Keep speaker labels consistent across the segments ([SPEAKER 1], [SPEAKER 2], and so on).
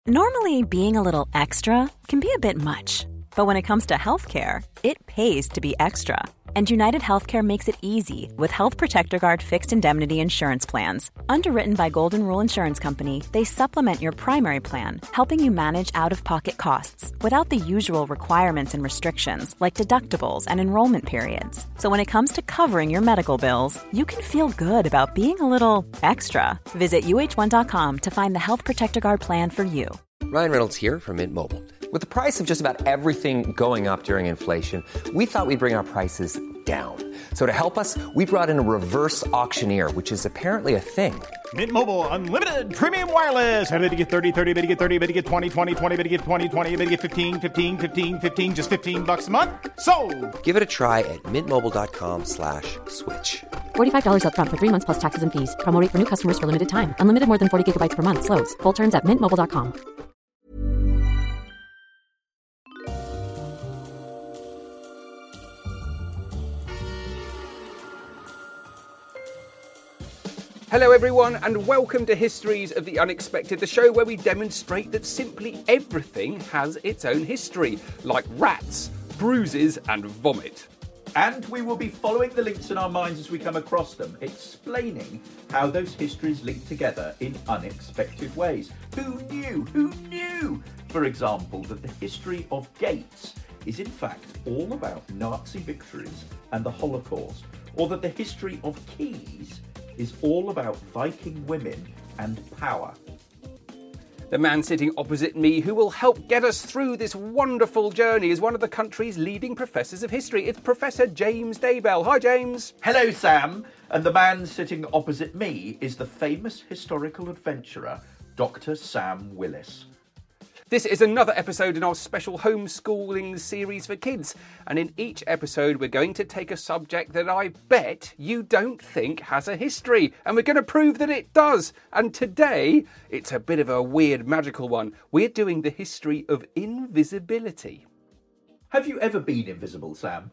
[SPEAKER 1] Normally, being a little extra can be a bit much, but when it comes to healthcare, it pays to be extra. And United Healthcare makes it easy with Health Protector Guard fixed indemnity insurance plans. Underwritten by Golden Rule Insurance Company, they supplement your primary plan, helping you manage out-of-pocket costs without the usual requirements and restrictions like deductibles and enrollment periods. So when it comes to covering your medical bills, you can feel good about being a little extra. Visit uh1.com to find the Health Protector Guard plan for you.
[SPEAKER 2] Ryan Reynolds here from Mint Mobile. With the price of just about everything going up during inflation, we thought we'd bring our prices down. So to help us, we brought in a reverse auctioneer, which is apparently a thing.
[SPEAKER 3] Mint Mobile Unlimited Premium Wireless. How to get 30, 30, bit to get 30, bit to get 20, 20, 20, bit to get 20, 20, bit to get 15, 15, 15, 15, just $15 a month? Sold!
[SPEAKER 2] Give it a try at mintmobile.com/switch.
[SPEAKER 4] $45 up front for 3 months plus taxes and fees. Promo rate for new customers for limited time. Unlimited more than 40 gigabytes per month. Slows full terms at mintmobile.com.
[SPEAKER 5] Hello everyone and welcome to Histories of the Unexpected, the show where we demonstrate that simply everything has its own history, like rats, bruises and vomit.
[SPEAKER 6] And we will be following the links in our minds as we come across them, explaining how those histories link together in unexpected ways. Who knew? Who knew? For example, that the history of gates is in fact all about Nazi victories and the Holocaust, or that the history of keys is all about Viking women and power.
[SPEAKER 5] The man sitting opposite me who will help get us through this wonderful journey is one of the country's leading professors of history. It's Professor James Daybell. Hi, James.
[SPEAKER 6] Hello, Sam. And the man sitting opposite me is the famous historical adventurer, Dr. Sam Willis.
[SPEAKER 5] This is another episode in our special homeschooling series for kids. And in each episode, we're going to take a subject that I bet you don't think has a history. And we're going to prove that it does. And today, it's a bit of a weird, magical one. We're doing the history of invisibility.
[SPEAKER 6] Have you ever been invisible, Sam?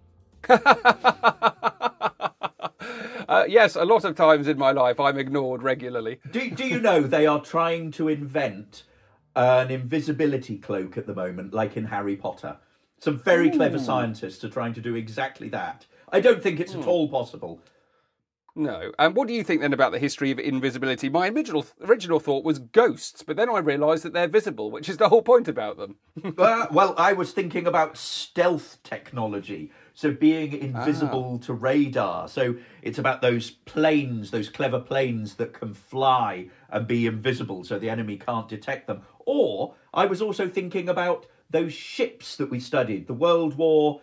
[SPEAKER 5] Yes, a lot of times in my life, I'm ignored regularly.
[SPEAKER 6] Do you know they are trying to invent an invisibility cloak at the moment, like in Harry Potter? Some very clever scientists are trying to do exactly that. I don't think it's at all possible.
[SPEAKER 5] No. And what do you think then about the history of invisibility? My original thought was ghosts, but then I realised that they're visible, which is the whole point about them.
[SPEAKER 6] Well, I was thinking about stealth technology. So being invisible to radar. So it's about those planes, those clever planes that can fly and be invisible so the enemy can't detect them. Or I was also thinking about those ships that we studied, the World War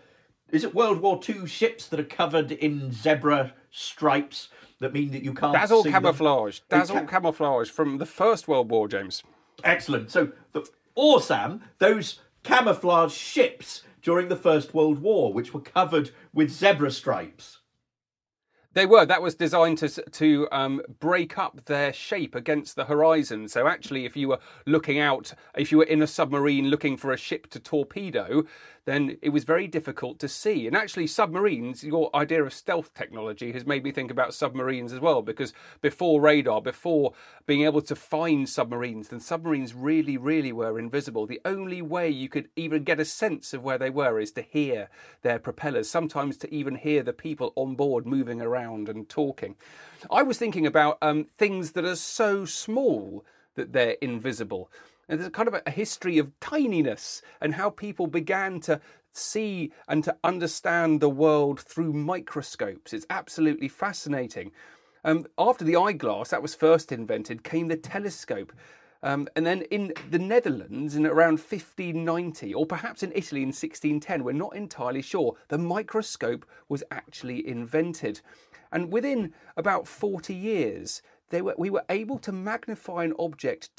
[SPEAKER 6] II ships that are covered in zebra stripes that mean that you can't
[SPEAKER 5] Dazzle
[SPEAKER 6] see
[SPEAKER 5] camouflage.
[SPEAKER 6] them.
[SPEAKER 5] Dazzle camouflage from the First World War, James.
[SPEAKER 6] Excellent. So, Sam, those camouflage ships during the First World War, which were covered with zebra stripes.
[SPEAKER 5] They were. That was designed to break up their shape against the horizon. So actually, if you were looking out, if you were in a submarine looking for a ship to torpedo, then it was very difficult to see. And actually, submarines, your idea of stealth technology has made me think about submarines as well, because before radar, before being able to find submarines, then submarines really, really were invisible. The only way you could even get a sense of where they were is to hear their propellers, sometimes to even hear the people on board moving around and talking. I was thinking about things that are so small that they're invisible. And there's kind of a history of tininess and how people began to see and to understand the world through microscopes. It's absolutely fascinating. After the eyeglass, that was first invented, came the telescope. And then in the Netherlands in around 1590, or perhaps in Italy in 1610, we're not entirely sure, the microscope was actually invented. And within about 40 years, we were able to magnify an object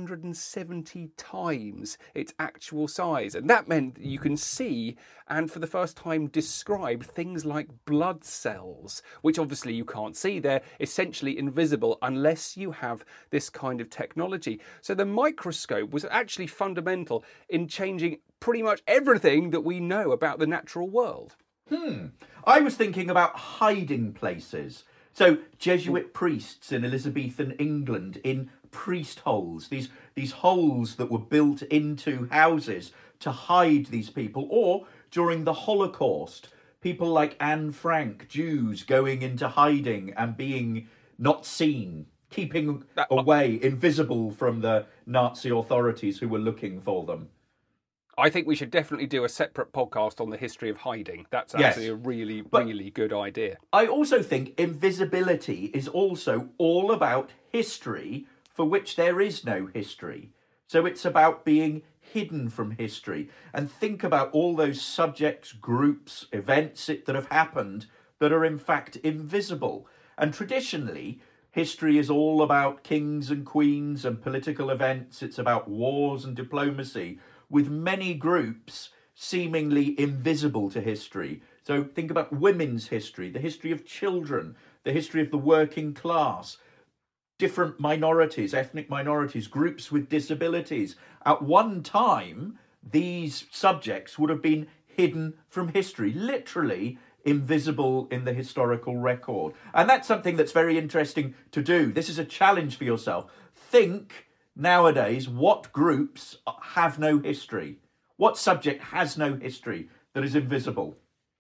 [SPEAKER 5] 270 times its actual size. And that meant that you can see and for the first time describe things like blood cells, which obviously you can't see. They're essentially invisible unless you have this kind of technology. So the microscope was actually fundamental in changing pretty much everything that we know about the natural world.
[SPEAKER 6] I was thinking about hiding places. So Jesuit priests in Elizabethan England, in priest holes, these holes that were built into houses to hide these people, or during the Holocaust, people like Anne Frank, Jews going into hiding and being not seen, keeping away, invisible from the Nazi authorities who were looking for them.
[SPEAKER 5] I think we should definitely do a separate podcast on the history of hiding. That's actually a really good idea.
[SPEAKER 6] I also think invisibility is also all about history for which there is no history. So it's about being hidden from history. And think about all those subjects, groups, events that have happened that are in fact invisible. And traditionally, history is all about kings and queens and political events. It's about wars and diplomacy, with many groups seemingly invisible to history. So think about women's history, the history of children, the history of the working class, different minorities, ethnic minorities, groups with disabilities. At one time, these subjects would have been hidden from history, literally invisible in the historical record. And that's something that's very interesting to do. This is a challenge for yourself. Think nowadays, what groups have no history? What subject has no history that is invisible?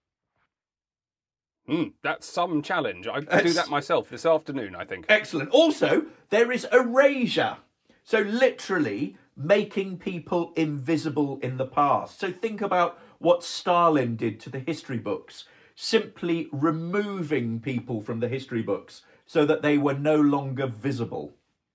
[SPEAKER 5] That's some challenge. I could do that myself this afternoon, I think.
[SPEAKER 6] Excellent. Also, there is erasure. So literally making people invisible in the past. So think about what Stalin did to the history books, simply removing people from the history books so that they were no longer visible.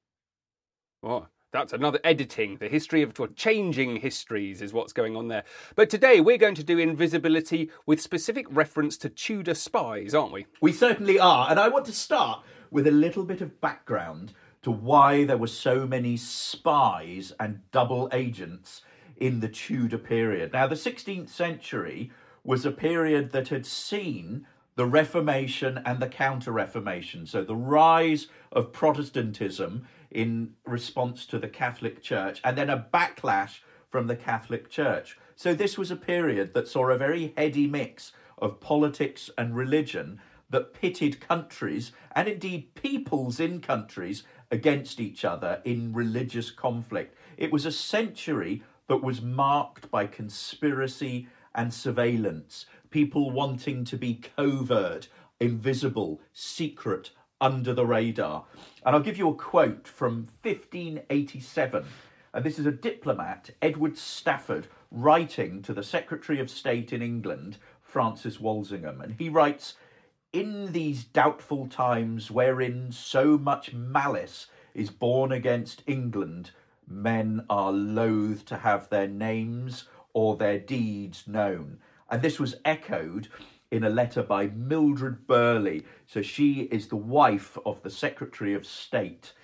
[SPEAKER 5] Oh, that's another editing. The history of changing histories is what's going on there. But today we're going to do invisibility with specific reference to Tudor spies, aren't we?
[SPEAKER 6] We certainly are. And I want to start with a little bit of background to why there were so many spies and double agents in the Tudor period. Now, the 16th century was a period that had seen the Reformation and the Counter-Reformation. So the rise of Protestantism in response to the Catholic Church, and then a backlash from the Catholic Church. So this was a period that saw a very heady mix of politics and religion that pitted countries, and indeed peoples in countries, against each other in religious conflict. It was a century that was marked by conspiracy and surveillance, people wanting to be covert, invisible, secret, under the radar. And I'll give you a quote from 1587. And this is a diplomat, Edward Stafford, writing to the Secretary of State in England, Francis Walsingham. And he writes, "In these doubtful times wherein so much malice is born against England, men are loath to have their names or their deeds known." And this was echoed in a letter by Mildred Burley. So she is the wife of the Secretary of State,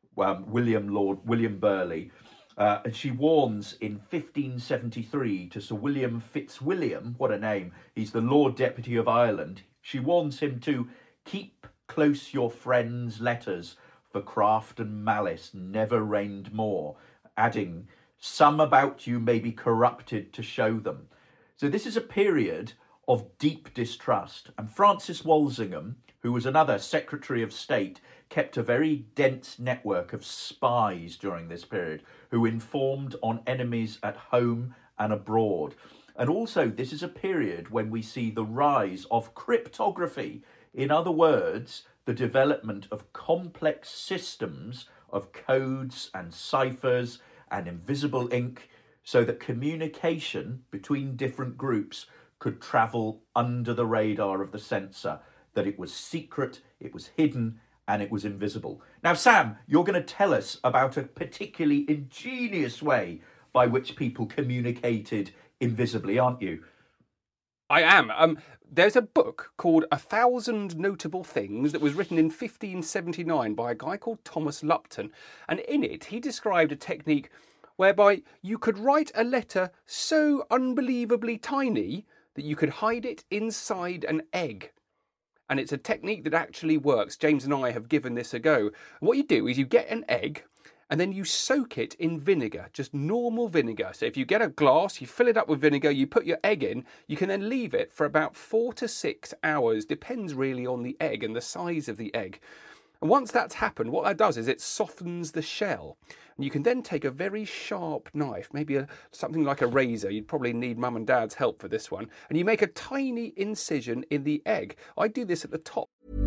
[SPEAKER 6] William Burley. And she warns in 1573 to Sir William Fitzwilliam, what a name, he's the Lord Deputy of Ireland. She warns him to keep close your friends' letters, for craft and malice never reigned more, adding, some about you may be corrupted to show them. So this is a period of deep distrust. And Francis Walsingham, who was another Secretary of State, kept a very dense network of spies during this period who informed on enemies at home and abroad. And also, this is a period when we see the rise of cryptography. In other words, the development of complex systems of codes and ciphers and invisible ink so that communication between different groups could travel under the radar of the censor, that it was secret, it was hidden, and it was invisible. Now, Sam, you're going to tell us about a particularly ingenious way by which people communicated invisibly, aren't you?
[SPEAKER 5] I am. There's a book called 1,000 Notable Things that was written in 1579 by a guy called Thomas Lupton. And in it, he described a technique whereby you could write a letter so unbelievably tiny that you could hide it inside an egg. And it's a technique that actually works. James and I have given this a go. What you do is you get an egg and then you soak it in vinegar, just normal vinegar. So if you get a glass, you fill it up with vinegar, you put your egg in, you can then leave it for about 4 to 6 hours, depends really on the egg and the size of the egg. And once that's happened, what that does is it softens the shell. And you can then take a very sharp knife, maybe something like a razor. You'd probably need mum and dad's help for this one. And you make a tiny incision in the egg. I do this at the top.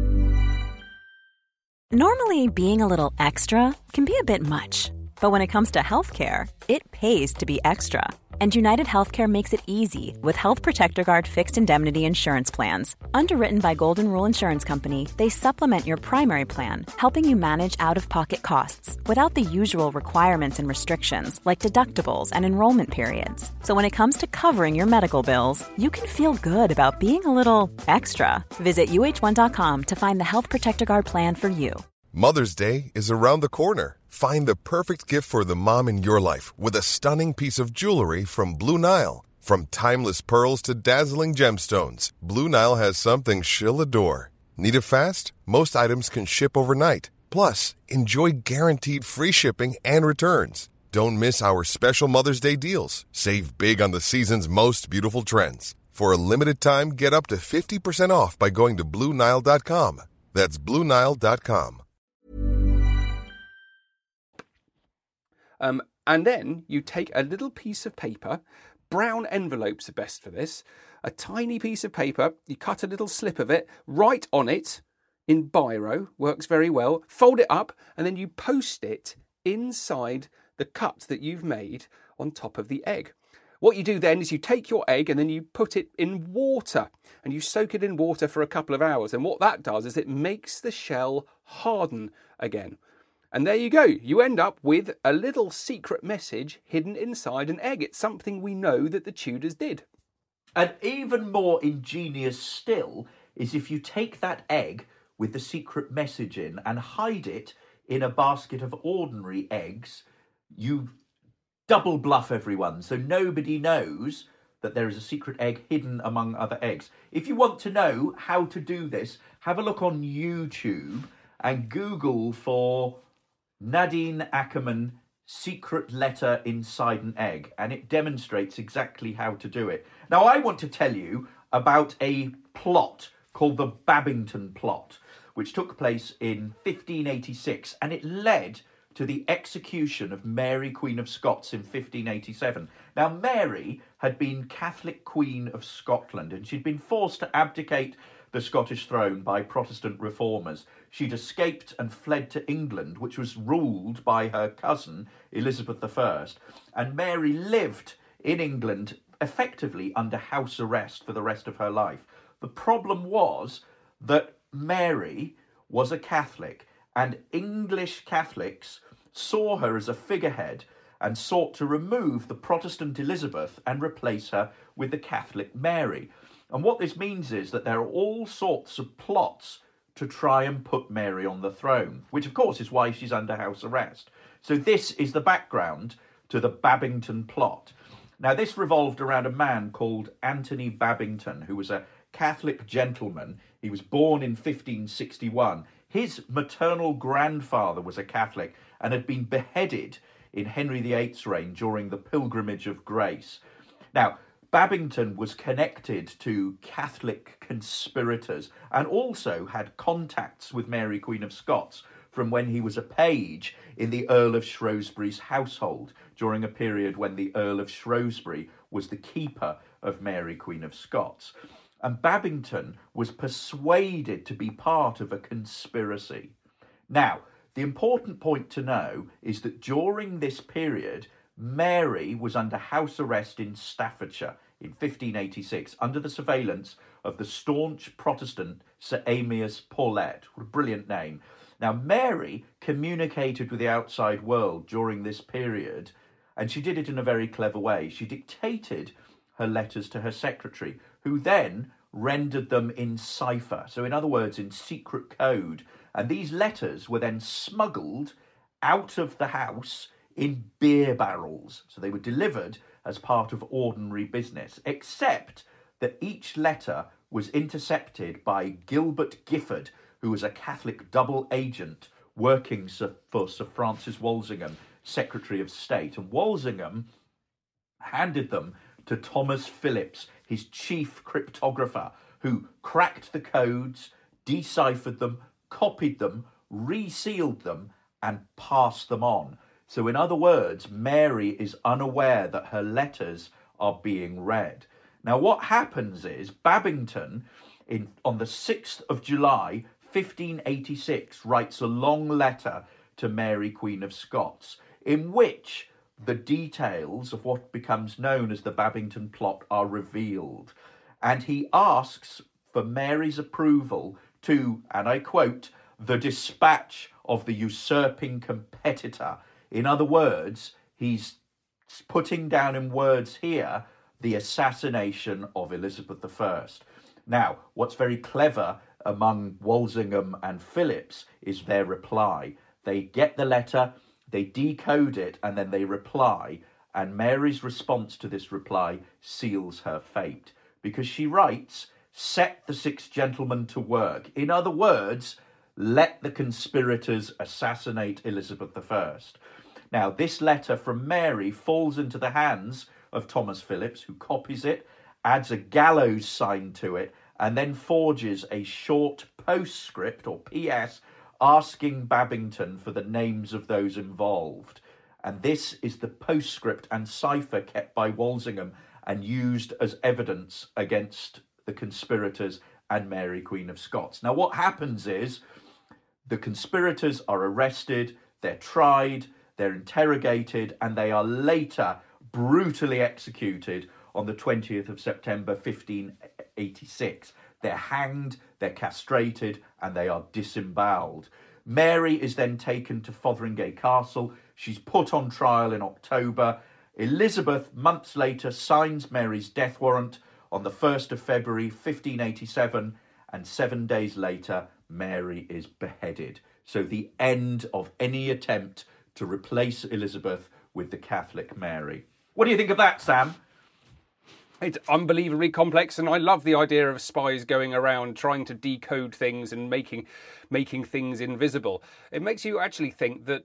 [SPEAKER 1] Normally, being a little extra can be a bit much. But when it comes to healthcare, it pays to be extra. And United Healthcare makes it easy with Health Protector Guard fixed indemnity insurance plans. Underwritten by Golden Rule Insurance Company, they supplement your primary plan, helping you manage out-of-pocket costs without the usual requirements and restrictions like deductibles and enrollment periods. So when it comes to covering your medical bills, you can feel good about being a little extra. Visit uh1.com to find the Health Protector Guard plan for you.
[SPEAKER 7] Mother's Day is around the corner. Find the perfect gift for the mom in your life with a stunning piece of jewelry from Blue Nile. From timeless pearls to dazzling gemstones, Blue Nile has something she'll adore. Need it fast? Most items can ship overnight. Plus, enjoy guaranteed free shipping and returns. Don't miss our special Mother's Day deals. Save big on the season's most beautiful trends. For a limited time, get up to 50% off by going to BlueNile.com. That's BlueNile.com.
[SPEAKER 5] And then you take a little piece of paper. Brown envelopes are best for this. A tiny piece of paper, you cut a little slip of it, write on it in biro, works very well, fold it up, and then you post it inside the cut that you've made on top of the egg. What you do then is you take your egg and then you put it in water and you soak it in water for a couple of hours. And what that does is it makes the shell harden again. And there you go. You end up with a little secret message hidden inside an egg. It's something we know that the Tudors did.
[SPEAKER 6] And even more ingenious still is if you take that egg with the secret message in and hide it in a basket of ordinary eggs, you double bluff everyone, so nobody knows that there is a secret egg hidden among other eggs. If you want to know how to do this, have a look on YouTube and Google for Nadine Ackerman secret letter inside an egg, and it demonstrates exactly how to do it. Now, I want to tell you about a plot called the Babington Plot, which took place in 1586, and it led to the execution of Mary, Queen of Scots, in 1587. Now, Mary had been Catholic Queen of Scotland, and she'd been forced to abdicate the Scottish throne by Protestant reformers. She'd escaped and fled to England, which was ruled by her cousin, Elizabeth I, and Mary lived in England effectively under house arrest for the rest of her life. The problem was that Mary was a Catholic, and English Catholics saw her as a figurehead and sought to remove the Protestant Elizabeth and replace her with the Catholic Mary. And what this means is that there are all sorts of plots to try and put Mary on the throne, which of course is why she's under house arrest. So this is the background to the Babington Plot. Now, this revolved around a man called Anthony Babington, who was a Catholic gentleman. He was born in 1561. His maternal grandfather was a Catholic and had been beheaded in Henry VIII's reign during the Pilgrimage of Grace. Now, Babington was connected to Catholic conspirators and also had contacts with Mary, Queen of Scots, from when he was a page in the Earl of Shrewsbury's household during a period when the Earl of Shrewsbury was the keeper of Mary, Queen of Scots. And Babington was persuaded to be part of a conspiracy. Now, the important point to know is that during this period, Mary was under house arrest in Staffordshire in 1586 under the surveillance of the staunch Protestant Sir Amias Paulet. What a brilliant name. Now, Mary communicated with the outside world during this period, and she did it in a very clever way. She dictated her letters to her secretary, who then rendered them in cipher. So in other words, in secret code. And these letters were then smuggled out of the house in beer barrels. So they were delivered as part of ordinary business, except that each letter was intercepted by Gilbert Gifford, who was a Catholic double agent working for Sir Francis Walsingham, Secretary of State. And Walsingham handed them to Thomas Phillips, his chief cryptographer, who cracked the codes, deciphered them, copied them, resealed them, and passed them on. So in other words, Mary is unaware that her letters are being read. Now what happens is Babington, on the 6th of July, 1586, writes a long letter to Mary, Queen of Scots, in which the details of what becomes known as the Babington plot are revealed. And he asks for Mary's approval to, and I quote, the dispatch of the usurping competitor. In other words, he's putting down in words here the assassination of Elizabeth I. Now, what's very clever among Walsingham and Phillips is their reply. They get the letter, they decode it, and then they reply. And Mary's response to this reply seals her fate, because she writes, "Set the 6 gentlemen to work." In other words, let the conspirators assassinate Elizabeth I. Now, this letter from Mary falls into the hands of Thomas Phillips, who copies it, adds a gallows sign to it, and then forges a short postscript, or PS, asking Babington for the names of those involved. And this is the postscript and cipher kept by Walsingham and used as evidence against the conspirators and Mary, Queen of Scots. Now, what happens is the conspirators are arrested, they're tried, they're interrogated, and they are later brutally executed on the 20th of September 1586. They're hanged, they're castrated, and they are disemboweled. Mary is then taken to Fotheringay Castle. She's put on trial in October. Elizabeth, months later, signs Mary's death warrant on the 1st of February 1587, and 7 days later, Mary is beheaded. So the end of any attempt to replace Elizabeth with the Catholic Mary. What do you think of that, Sam?
[SPEAKER 5] It's unbelievably complex, and I love the idea of spies going around trying to decode things and making things invisible. It makes you actually think that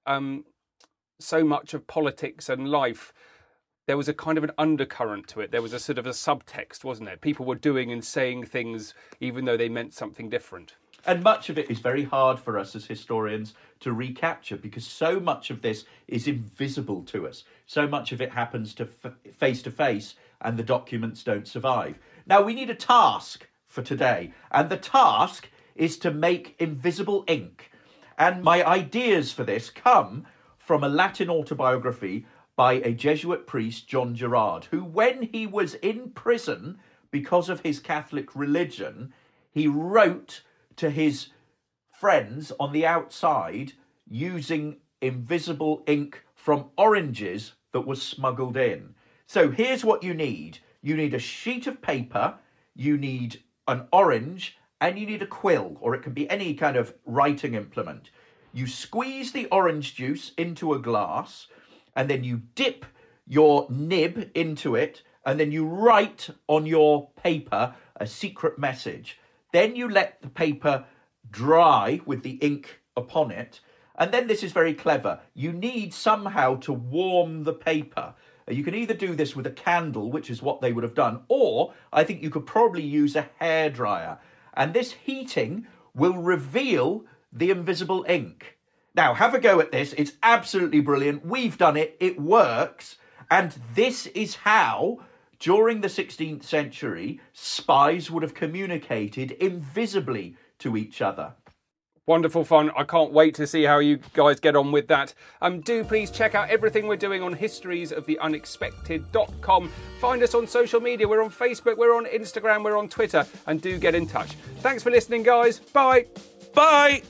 [SPEAKER 5] so much of politics and life, there was a kind of an undercurrent to it. There was a sort of a subtext, wasn't it? People were doing and saying things even though they meant something different.
[SPEAKER 6] And much of it is very hard for us as historians to recapture, because so much of this is invisible to us. So much of it happens to face, and the documents don't survive. Now, we need a task for today, and the task is to make invisible ink. And my ideas for this come from a Latin autobiography by a Jesuit priest, John Gerard, who, when he was in prison because of his Catholic religion, he wrote to his friends on the outside using invisible ink from oranges that was smuggled in. So here's what you need. You need a sheet of paper, you need an orange, and you need a quill, or it can be any kind of writing implement. You squeeze the orange juice into a glass, and then you dip your nib into it, and then you write on your paper a secret message. Then you let the paper dry with the ink upon it. And then this is very clever. You need somehow to warm the paper. You can either do this with a candle, which is what they would have done, or I think you could probably use a hairdryer. And this heating will reveal the invisible ink. Now, have a go at this. It's absolutely brilliant. We've done it. It works. And this is how, during the 16th century, spies would have communicated invisibly to each other.
[SPEAKER 5] Wonderful fun. I can't wait to see how you guys get on with that. Do please check out everything we're doing on historiesoftheunexpected.com. Find us on social media. We're on Facebook, we're on Instagram, we're on Twitter, and do get in touch. Thanks for listening, guys. Bye.
[SPEAKER 6] Bye.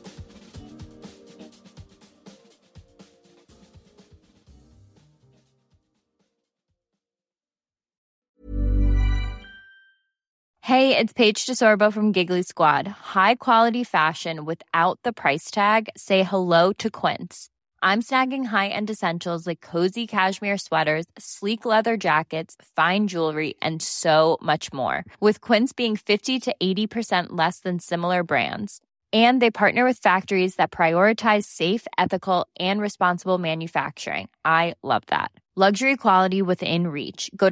[SPEAKER 8] Hey, it's Paige DeSorbo from Giggly Squad. High quality fashion without the price tag. Say hello to Quince. I'm snagging high-end essentials like cozy cashmere sweaters, sleek leather jackets, fine jewelry, and so much more. With Quince being 50 to 80% less than similar brands. And they partner with factories that prioritize safe, ethical, and responsible manufacturing. I love that. Luxury quality within reach. Go to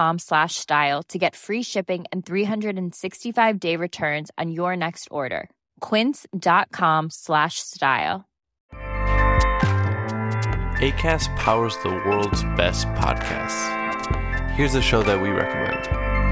[SPEAKER 8] quince.com/style to get free shipping and 365-day returns on your next order. quince.com/style.
[SPEAKER 9] Acast powers the world's best podcasts. Here's a show that we recommend.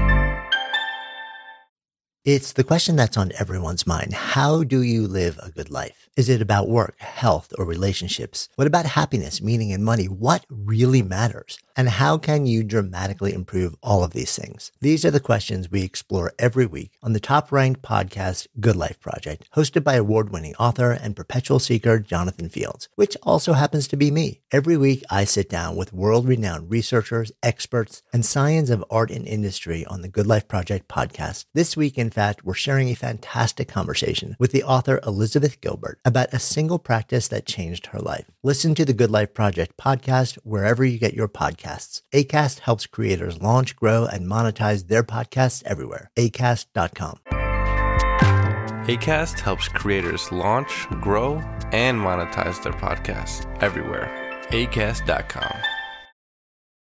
[SPEAKER 10] It's the question that's on everyone's mind. How do you live a good life? Is it about work, health, or relationships? What about happiness, meaning, and money? What really matters? And how can you dramatically improve all of these things? These are the questions we explore every week on the top-ranked podcast, Good Life Project, hosted by award-winning author and perpetual seeker Jonathan Fields, which also happens to be me. Every week, I sit down with world-renowned researchers, experts, and scions of art and industry on the Good Life Project podcast. This week, in fact, we're sharing a fantastic conversation with the author Elizabeth Gilbert about a single practice that changed her life. Listen to the Good Life Project podcast wherever you get your podcasts. Acast helps creators launch, grow, and monetize their podcasts everywhere. Acast.com.
[SPEAKER 9] Acast helps creators launch, grow, and monetize their podcasts everywhere. Acast.com.